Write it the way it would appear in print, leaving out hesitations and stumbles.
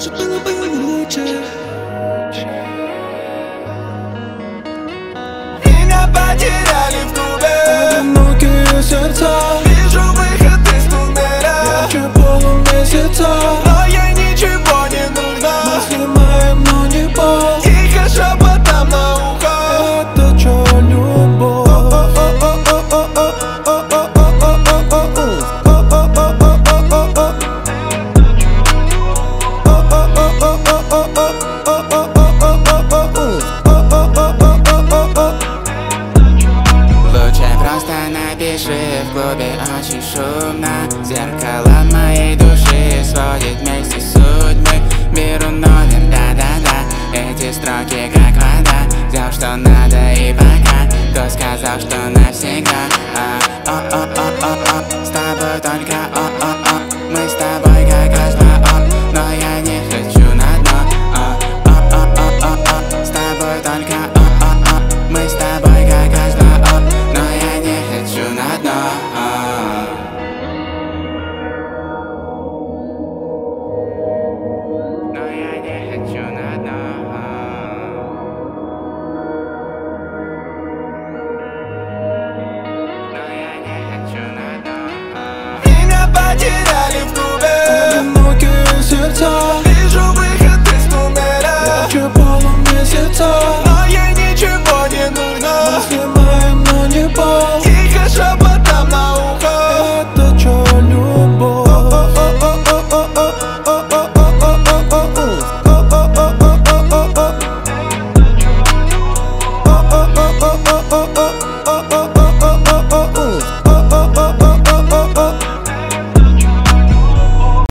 раньше было лучше. Меня потеряли в клубе Одинокие сердца. Вижу выход из туннеля. Ярче полумесяца. Но ей ничего не нужно. Мы снимаем, но не пол. Тихо шепотом на ухо. Это чё, любовь? Лучше просто напиши, в клубе очень шумно. Зеркало моей души сводит вместе судьбы. Беру номер, да-да-да, эти строки как вода. Взял, что надо и пока. Кто сказал, что навсегда? С тобой только мы с тобой как раз но я не хочу на дно. С тобой только мы с тобой как раз но я не хочу на дно. Но я не хочу на дно. Меня потеряли в клубе. Одинокие сердца. Вижу выход из туннеля. Ярче полумесяца. Но ей ничего не нужно. Мы снимаем, но не пол. Тихо шепотом на ухо. Это чё, любовь?